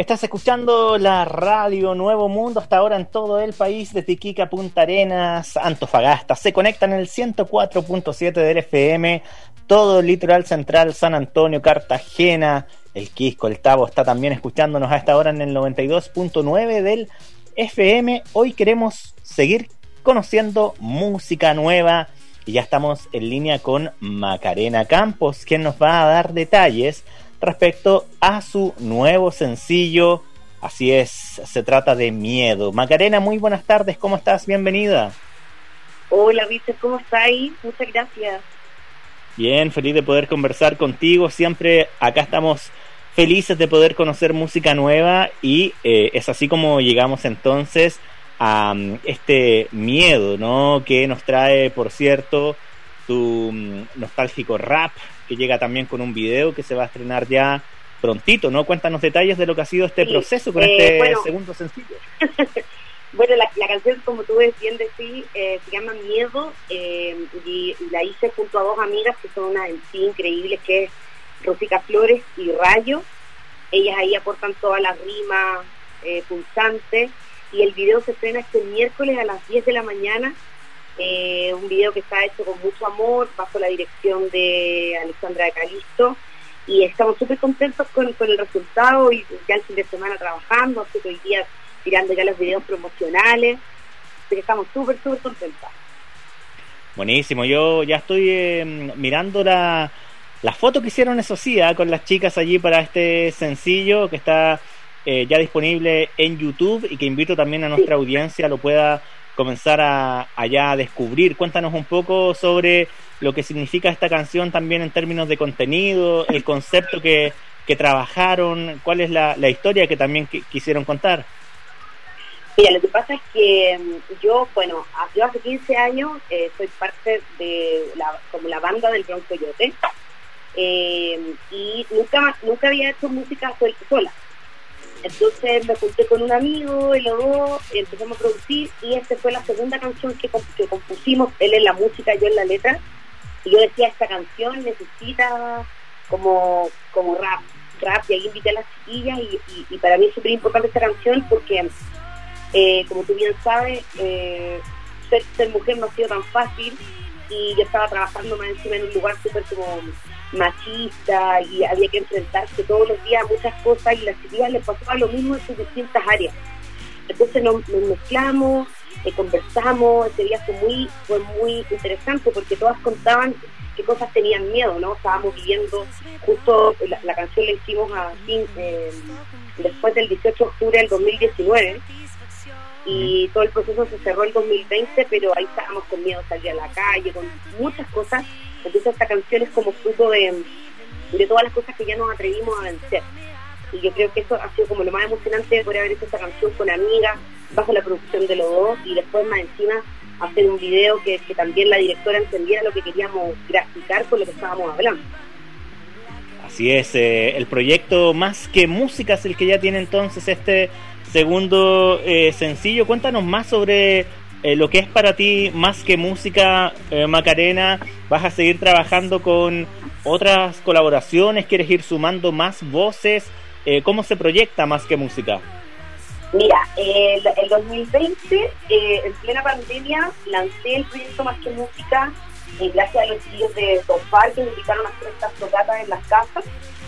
Estás escuchando la radio Nuevo Mundo hasta ahora en todo el país, desde Iquique a Punta Arenas, Antofagasta. Se conectan en el 104.7 del FM, todo el litoral central, San Antonio, Cartagena, el Quisco, el Tabo está también escuchándonos a esta hora en el 92.9 del FM. Hoy queremos seguir conociendo música nueva y ya estamos en línea con Macarena Campos, quien nos va a dar detalles respecto a su nuevo sencillo. Así es, se trata de Miedo. Macarena, muy buenas tardes, ¿cómo estás? Bienvenida. Hola, Víctor, ¿cómo estáis? Muchas gracias. Bien, feliz de poder conversar contigo. Siempre acá estamos felices de poder conocer música nueva y es así como llegamos entonces a este Miedo, ¿no? Que nos trae, por cierto, tu nostálgico rap, que llega también con un video que se va a estrenar ya prontito, ¿no? Cuéntanos detalles de lo que ha sido este proceso con segundo sencillo. Bueno, la canción, como tú bien decís, se llama Miedo, y la hice junto a dos amigas que son unas en sí increíbles, que es Rosica Flores y Rayo. Ellas ahí aportan todas las rimas pulsantes, y el video se estrena este miércoles a las 10 de la mañana. Un video que está hecho con mucho amor, bajo la dirección de Alexandra de Calisto, y estamos súper contentos con el resultado, y ya el fin de semana trabajando, así que hoy día tirando ya los videos promocionales, así que estamos súper contentos. Buenísimo, yo ya estoy mirando la foto que hicieron, eso sí, con las chicas allí para este sencillo que está ya disponible en YouTube y que invito también a nuestra audiencia lo pueda comenzar a descubrir. Cuéntanos un poco sobre lo que significa esta canción también en términos de contenido, el concepto que trabajaron, cuál es la historia que también quisieron contar. Mira, lo que pasa es que yo hace 15 años soy parte de la banda del Bronco Coyote, y nunca había hecho música sola. Entonces me junté con un amigo y los dos empezamos a producir, y esta fue la segunda canción que compusimos, él en la música, yo en la letra, y yo decía, esta canción necesita como rap, y ahí invité a las chiquillas, y para mí es súper importante esta canción porque, como tú bien sabes, ser mujer no ha sido tan fácil, y yo estaba trabajando más encima en un lugar súper como machista, y había que enfrentarse todos los días a muchas cosas, y a las chiquillas les pasaba lo mismo en sus distintas áreas. Entonces nos mezclamos, conversamos. Ese día fue muy interesante porque todas contaban qué cosas tenían miedo, ¿no? Estábamos viviendo, justo la canción la hicimos después del 18 de octubre del 2019, y todo el proceso se cerró el 2020, pero ahí estábamos con miedo de salir a la calle, con muchas cosas. Entonces esta canción es como fruto de todas las cosas que ya nos atrevimos a vencer, y yo creo que eso ha sido como lo más emocionante de poder haber hecho esta canción con amigas, bajo la producción de los dos, y después más encima hacer un video que también la directora entendiera lo que queríamos graficar con lo que estábamos hablando. Así es, el proyecto Más que Música es el que ya tiene entonces este segundo sencillo. Cuéntanos más sobre lo que es para ti Más que Música, Macarena. ¿Vas a seguir trabajando con otras colaboraciones? ¿Quieres ir sumando más voces? ¿Cómo se proyecta Más que Música? Mira, el 2020, en plena pandemia, lancé el proyecto Más que Música, gracias a los chicos de Topar, que me invitaron a hacer estas tocatas en las casas.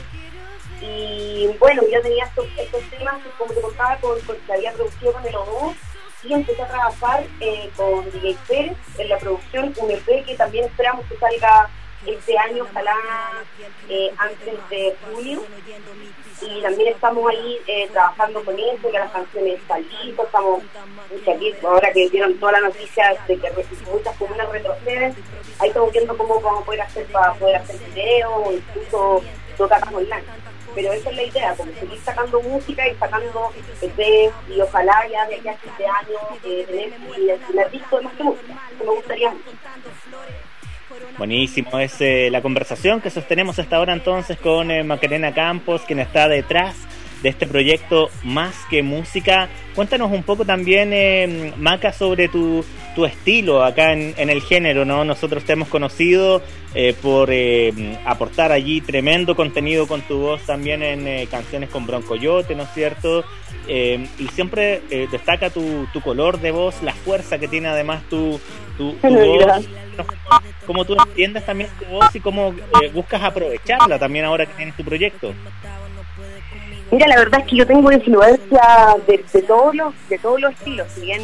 Y bueno, yo tenía estos temas, como te contaba, que había producido con el O2, y empecé a trabajar con DJ Pérez en la producción, un EP que también esperamos que salga este año, ojalá antes de junio. Y también estamos ahí trabajando con eso, que las canciones están listas, estamos aquí, ahora que dieron toda la noticia de que muchas comunas retroceden, ahí estamos viendo cómo vamos a poder hacer para poder hacer video o incluso tocatas online. Pero esa es la idea, como seguir sacando música y sacando EP, y ojalá ya de aquí a 15 años tener disco de Más que Música, que me gustaría mucho. Buenísimo, es la conversación que sostenemos hasta ahora entonces con Macarena Campos, quien está detrás este proyecto Más que Música. Cuéntanos un poco también, Maca, sobre tu estilo acá en el género, ¿no? Nosotros te hemos conocido por aportar allí tremendo contenido con tu voz también en canciones con Broncoyote, ¿no es cierto? Y siempre destaca tu color de voz, la fuerza que tiene además tu voz. ¿Cómo tú entiendes también tu voz y cómo buscas aprovecharla también ahora que tienes tu proyecto? Mira, la verdad es que yo tengo influencia de todos los estilos, si bien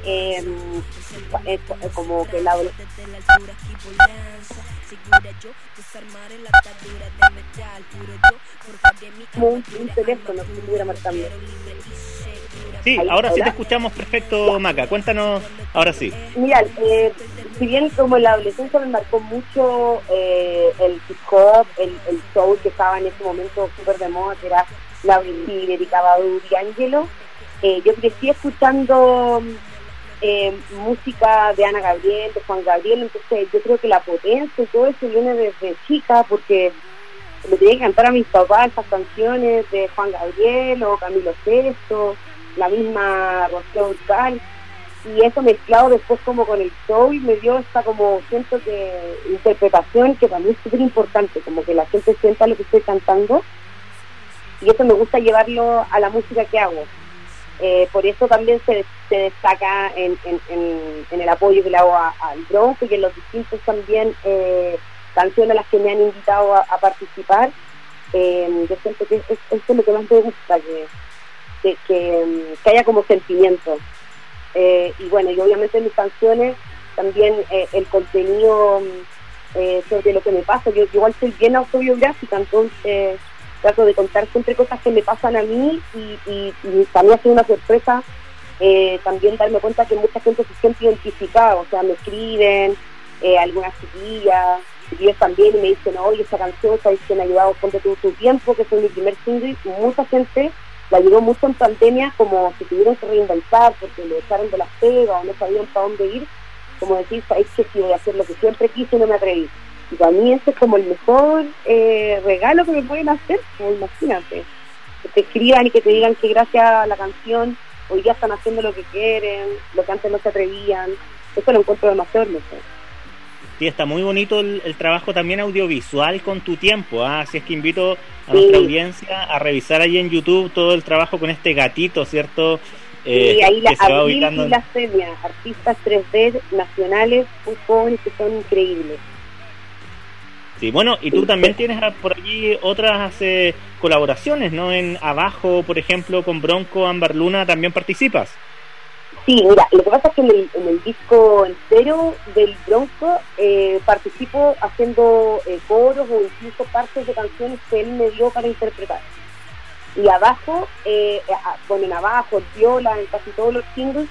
como que la como un teléfono que estuviera marcando. Sí, ahora sí te escuchamos perfecto, Maca. Cuéntanos, ahora sí. Mira, si bien como en la adolescencia me marcó mucho el hip hop, el soul que estaba en ese momento súper de moda, que era la dedicaba a D'Angelo, yo crecí escuchando música de Ana Gabriel, de Juan Gabriel, entonces yo creo que la potencia y todo eso viene desde chica, porque le tenía que cantar a mis papás esas canciones de Juan Gabriel o Camilo Sesto, la misma Rocío Dúrcal, y eso mezclado después como con el soul me dio esta como, siento que interpretación que para mí es súper importante, como que la gente sienta lo que estoy cantando, y eso me gusta llevarlo a la música que hago. Por eso también se destaca en el apoyo que le hago al Bronco y en los distintos también canciones a las que me han invitado a participar. Yo siento que eso es lo que más me gusta, que haya como sentimiento. Y bueno, y obviamente en mis canciones también el contenido sobre lo que me pasa. Yo igual soy bien autobiográfica, entonces trato de contar siempre cosas que me pasan a mí y también ha sido una sorpresa también darme cuenta que mucha gente se siente identificada, o sea, me escriben algunas chiquillos también y me dicen, oye, esa canción, sabes que me ha ayudado, ponte tu tiempo, que fue mi primer single, y mucha gente la ayudó mucho en pandemia, como si tuvieron que reinventar porque le echaron de las pegas o no sabían para dónde ir, como decir, sabes que si voy a hacer lo que siempre quise y no me atreví. Y para mí ese es como el mejor regalo que me pueden hacer, pues imagínate, que te escriban y que te digan que gracias a la canción hoy día están haciendo lo que quieren, lo que antes no se atrevían. Eso lo encuentro demasiado hermoso. Sí, está muy bonito el trabajo también audiovisual con tu tiempo, así es que invito a nuestra audiencia a revisar ahí en YouTube todo el trabajo con este gatito, ¿cierto? Y ahí la Abril y la Semia, artistas 3D nacionales muy jóvenes que son increíbles. Sí, bueno, y tú también tienes por allí otras colaboraciones, ¿no? En Abajo, por ejemplo, con Bronco, Ámbar Luna, también participas. Sí, mira, lo que pasa es que en el disco entero del Bronco participo haciendo coros o incluso partes de canciones que él me dio para interpretar. Y Abajo, bueno, en Abajo, en Viola, en casi todos los singles,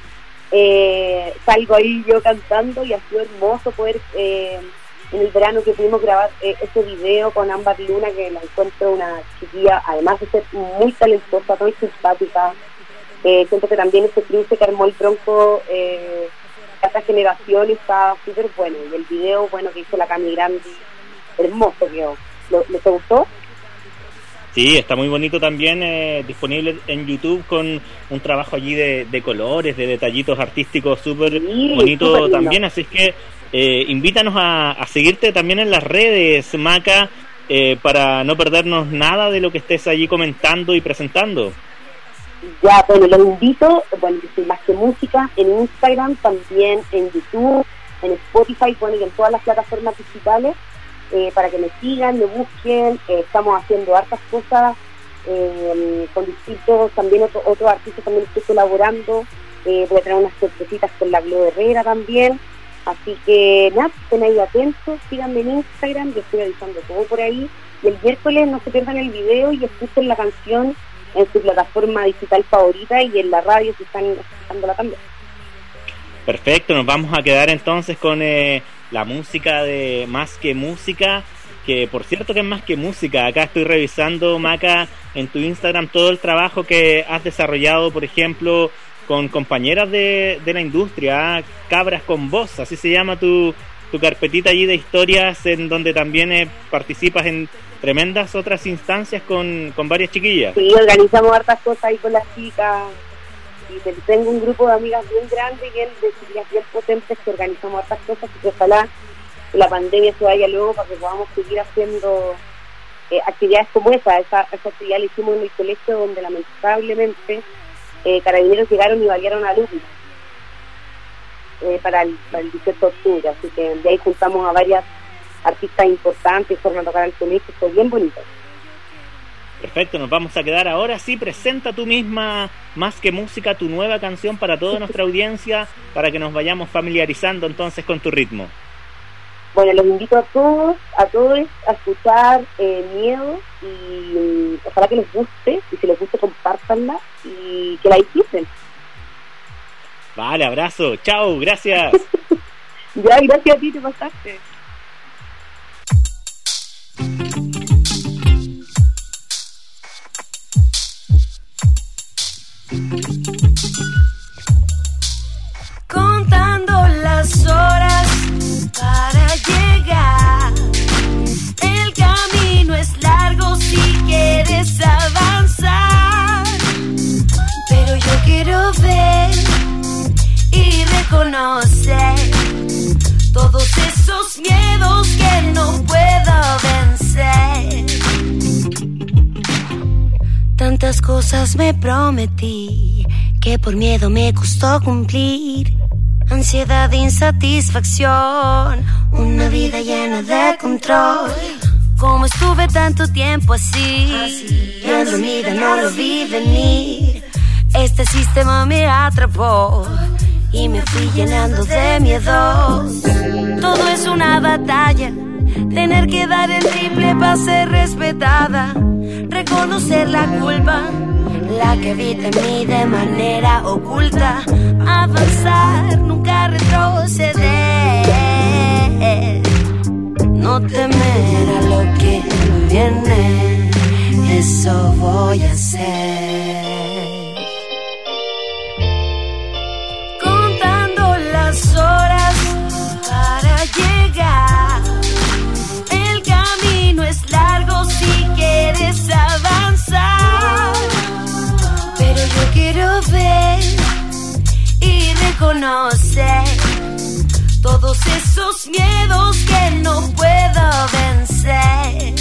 salgo ahí yo cantando y ha sido hermoso poder... en el verano que pudimos grabar ese video con Ámbar Luna, que la encuentro una chiquilla, además de ser muy talentosa, muy simpática. Siento que también ese cruce que armó el Bronco esta generación está súper bueno. Y el video, bueno, que hizo la Cami Grandi, hermoso quedó. ¿Les gustó? Sí, está muy bonito también, disponible en YouTube con un trabajo allí de colores, de detallitos artísticos súper bonito también, así es que invítanos a seguirte también en las redes, Maca, para no perdernos nada de lo que estés allí comentando y presentando. Ya, bueno, los invito, bueno, yo soy Más que Música, en Instagram, también en YouTube, en Spotify, bueno, y en todas las plataformas digitales, para que me sigan, me busquen. Estamos haciendo hartas cosas con distintos, también otros artistas también estoy colaborando, voy a traer unas sorpresitas con la Glo Herrera también, así que nada, estén ahí atentos, síganme en Instagram, yo estoy avisando todo por ahí, y el miércoles no se pierdan el video y escuchen la canción en su plataforma digital favorita y en la radio si están escuchándola también. Perfecto, nos vamos a quedar entonces con la música de Más que Música, que por cierto que es Más que Música. Acá estoy revisando, Maca, en tu Instagram todo el trabajo que has desarrollado, por ejemplo, con compañeras de la industria, Cabras con Voz, así se llama tu tu carpetita allí de historias en donde también participas en tremendas otras instancias con varias chiquillas. Sí, organizamos hartas cosas ahí con las chicas y tengo un grupo de amigas bien grande y bien de chiquillas bien potentes que organizamos hartas cosas y que ojalá la pandemia se vaya luego para que podamos seguir haciendo actividades como esa actividad la hicimos en el colegio donde lamentablemente carabineros llegaron y balearon a alumnos para el 18 de octubre, así que de ahí juntamos a varias artistas importantes, fueron a tocar al colegio, fue bien bonito. Perfecto, nos vamos a quedar ahora. Sí, presenta tú misma, Más que Música, tu nueva canción para toda nuestra audiencia, para que nos vayamos familiarizando entonces con tu ritmo. Bueno, los invito a todos a escuchar Miedo y ojalá que les guste, y si les guste compártanla y que la disfruten. Vale, abrazo, chao, gracias. Ya, gracias a ti, te pasaste. Contando las horas para llegar, el camino es largo si quieres avanzar, pero yo quiero ver y reconocer todos esos miedos que no puedo vencer. Tantas cosas me prometí que por miedo me costó cumplir. Ansiedad e insatisfacción, una vida llena de control. Como estuve tanto tiempo así, bien dormida, no lo vi venir. Este sistema me atrapó y me fui llenando de miedos. Todo es una batalla, tener que dar el triple para ser respetada. Reconocer la culpa, la que habita en mí de manera oculta. Avanzar, nunca retroceder. No temer a lo que viene, eso voy a hacer. Contando las horas para llegar, el camino es largo si quieres avanzar, pero yo quiero ver y reconocer todos esos miedos que no puedo vencer.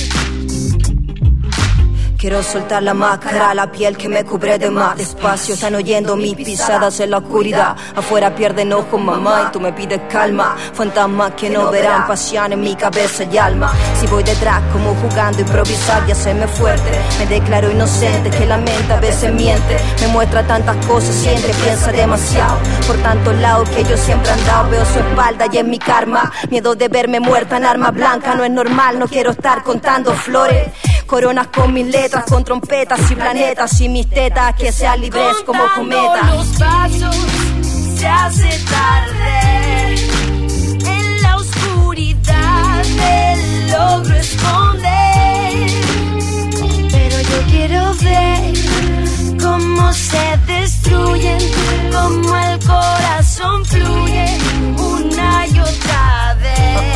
Quiero soltar la máscara, la piel que me cubre de más. Despacio están oyendo mis pisadas en la oscuridad. Afuera pierden ojos mamá y tú me pides calma. Fantasmas que no verán, pasión en mi cabeza y alma. Si voy detrás como jugando improvisar y hacerme fuerte, me declaro inocente que la mente a veces miente. Me muestra tantas cosas, siente, piensa demasiado. Por tantos lados que yo siempre he andado, veo su espalda y es mi karma. Miedo de verme muerta en arma blanca, no es normal, no quiero estar contando flores. Coronas con mis letras, con trompetas y planetas y mis tetas que sean libres como cometas. Los pasos, se hace tarde. En la oscuridad me logro esconder, pero yo quiero ver cómo se destruyen, cómo el corazón fluye una y otra vez.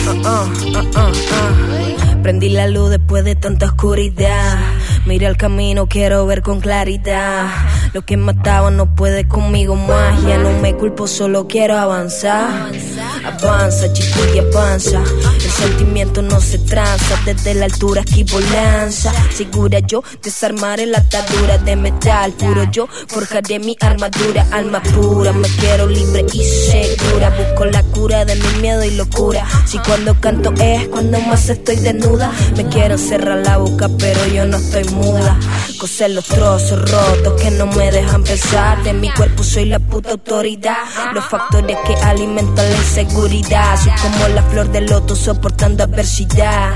Prendí la luz después de tanta oscuridad. Mira el camino, quiero ver con claridad. Lo que mataba no puede conmigo más. Ya no me culpo, solo quiero avanzar. Avanza, chiquilla, avanza. El sentimiento no se tranza. Desde la altura esquivo lanza. Segura yo, desarmaré la atadura de metal puro. Yo forjaré mi armadura, alma pura. Me quiero libre y segura. Busco la cura de mi miedo y locura. Si cuando canto es cuando más estoy desnuda. Me quiero cerrar la boca, pero yo no estoy muda. Coser los trozos rotos que no me dejan pensar. De mi cuerpo soy la puta autoridad. Los factores que alimentan la inseguridad. Soy como la flor del loto soportando adversidad.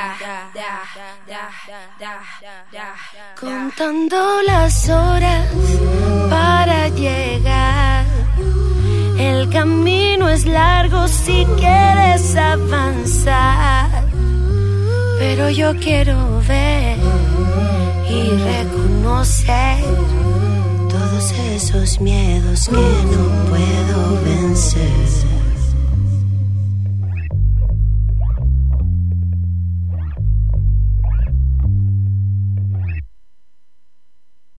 Contando las horas para llegar, el camino es largo si quieres avanzar, pero yo quiero ver y reconocer todos esos miedos que no puedo vencer.